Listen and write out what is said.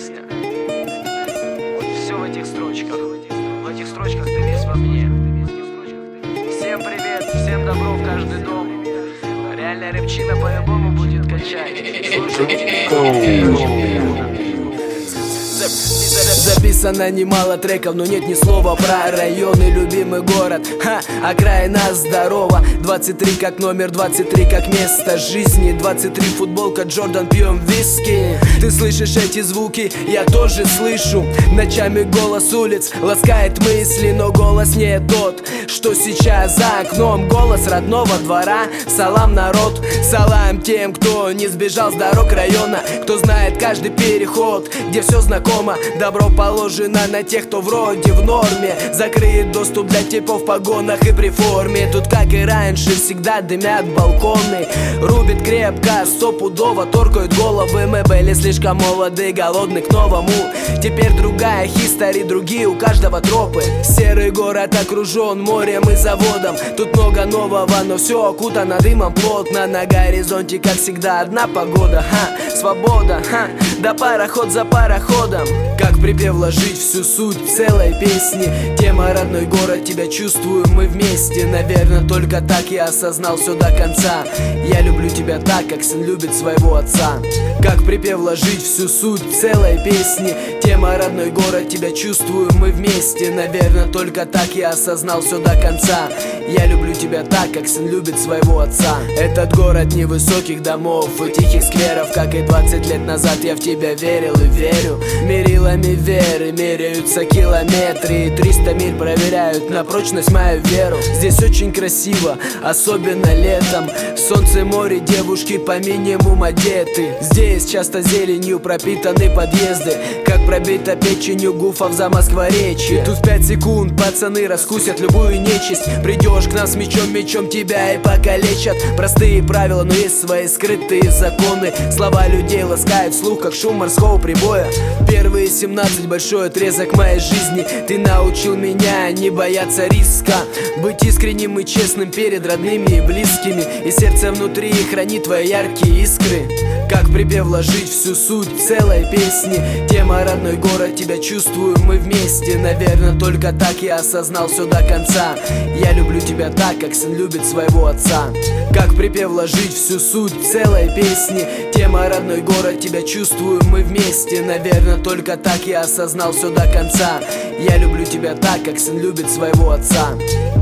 песня. Вот все в этих строчках. В этих строчках ты весь во мне. Всем привет, всем добро в каждый дом. Реальная рэпчина по-любому будет качать. Записано немало треков, но нет ни слова про район и любимый город. Окраина здорова. 23 как номер, 23 как место жизни. 23 футболка, Джордан, пьем виски. Ты слышишь эти звуки, я тоже слышу. Ночами голос улиц ласкает мысли, но голос не тот, что сейчас за окном. Голос родного двора. Салам, народ, салам тем, кто не сбежал с дорог района, кто знает каждый переход, где все знакомо. Добро положено на тех, кто вроде в норме. Закрыет доступ для типов в погонах и при форме. Тут, как и раньше, всегда дымят балконы. Рубит крепко, стопудово торкают головы. Мы были слишком молоды, голодны к новому. Теперь другая хистори, другие у каждого тропы. Серый город окружен морем и заводом. Тут много нового, но все окутано дымом плотно. На горизонте, как всегда, одна погода. Свобода, да пароход за пароходом. Как припев вложить всю суть целой песни. Тема родной город, тебя чувствую, мы вместе. Наверное, только так я осознал все до конца. Я люблю тебя так, как сын любит своего отца. Как припев вложить всю суть целой песни. Тема родной город, тебя чувствую, мы вместе. Наверное, только так я осознал все до конца. Я люблю тебя так, как сын любит своего отца. Этот город невысоких домов и тихих скверов. Как и 20 лет назад я в тебя верил и верю. Мерилами веры меряются километры, и 300 миль проверяют на прочность мою веру. Здесь очень красиво, особенно летом. Солнце, море, девушки по минимуму одеты. Здесь часто зеленью пропитаны подъезды, как пробита печенью гуфов за Москворечье. Тут в 5 секунд пацаны раскусят любую нечисть. Придешь к нам с мечом, мечом тебя и покалечат. Простые правила, но есть свои скрытые законы. Слова людей ласкают слух, как шум морского прибоя. Первые 17 большой отрезок моей жизни. Ты научил меня не бояться риска, быть искренним и честным перед родными и близкими. И сердце внутри хранит твои яркие искры. Как припев вложить всю суть целой песни. Тема родной город, тебя чувствую, мы вместе. Наверное, только так я осознал все до конца. Я люблю тебя так, как сын любит своего отца. Как припев вложить всю суть целой песни. Тема родной город, тебя чувствую, мы вместе. Наверное, только так я осознал все до конца. Я люблю тебя так, как сын любит своего отца.